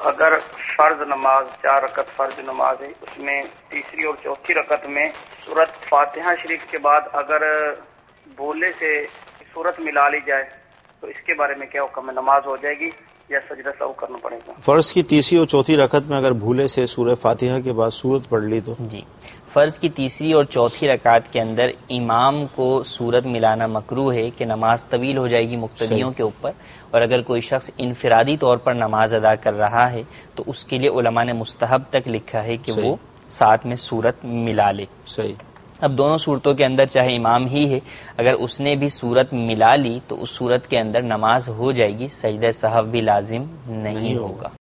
अगर फर्ज नमाज 4 रकत फर्ज नमाज है, उसमें तीसरी और चौथी रकत में सूरत फातिहा शरीफ के बाद अगर बोले से सूरत मिला ली जाए तो इसके बारे में क्या हुक्म है? नमाज हो जाएगी या सजदा सहू करना पड़ेगा? फर्ज की तीसरी और चौथी रकत में अगर भूले से सूरह फातिहा के बाद सूरत पढ़ ली तो जी, फर्ज की तीसरी और चौथी रकात के अंदर इमाम को सूरत मिलाना मकरूह है कि नमाज तवील हो जाएगी मुक्तदियों के ऊपर, और अगर कोई शख्स इनफिरादी तौर पर नमाज अदा कर रहा है तो उसके लिए उलमा ने मुस्तहब तक लिखा है कि वो साथ में सूरत मिला ले। सही। अब दोनों सूरतों के अंदर चाहे इमाम ही है, अगर उसने भी सूरत मिला ली तो उस सूरत के अंदर नमाज हो जाएगी, सजदा सहव भी लाजिम नहीं होगा।